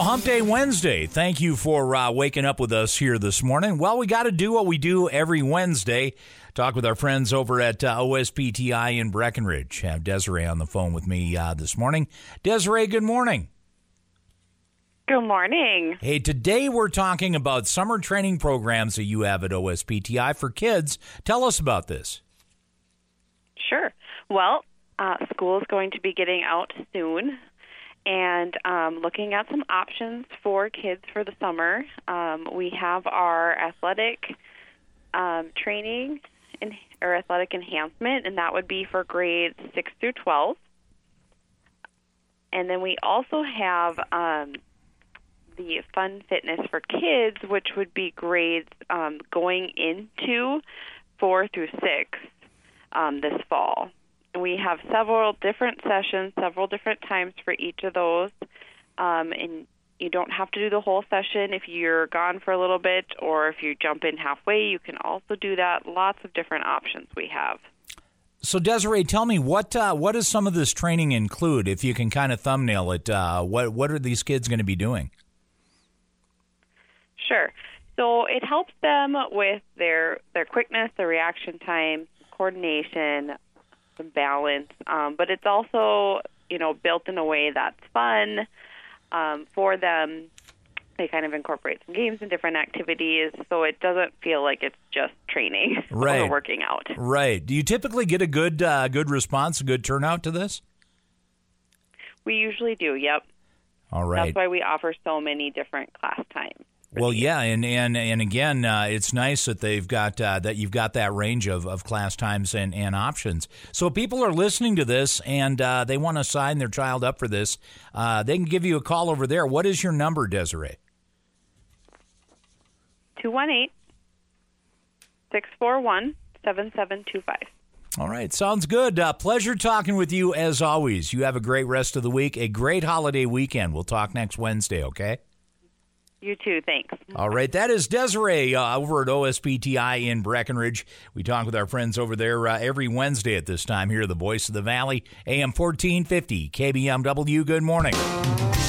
Well, Hump Day Wednesday. Thank you for waking up with us here this morning. Well, we got to do what we do every Wednesday. Talk with our friends over at OSPTI in Breckenridge. Have Desiree on the phone with me this morning. Desiree, good morning. Good morning. Hey, today we're talking about summer training programs that you have at OSPTI for kids. Tell us about this. Sure. Well, school is going to be getting out soon, and looking at some options for kids for the summer. We have our athletic training or athletic enhancement, and that would be for grades 6 through 12. And then we also have the Fun Fitness for Kids, which would be grades going into 4 through 6 this fall. We have several different sessions, several different times for each of those, and you don't have to do the whole session if you're gone for a little bit, or if you jump in halfway, you can also do that. Lots of different options we have. So, Desiree, tell me, what does some of this training include? If you can kind of thumbnail it, what are these kids going to be doing? Sure. So it helps them with their quickness, their reaction time, coordination, some balance, but it's also, built in a way that's fun for them. They kind of incorporate some games and different activities, so it doesn't feel like it's just training or working out. Right. Do you typically get a good response, a good turnout to this? We usually do, yep. All right. That's why we offer so many different class times. Well, yeah, and again, it's nice that they've got that you've got that range of class times and options. So if people are listening to this and they want to sign their child up for this, they can give you a call over there. What is your number, Desiree? 218-641-7725. All right, sounds good. Pleasure talking with you as always. You have a great rest of the week, a great holiday weekend. We'll talk next Wednesday, okay? You too, thanks. All right, that is Desiree over at OSPTI in Breckenridge. We talk with our friends over there every Wednesday at this time here, the Voice of the Valley, AM 1450, KBMW. Good morning.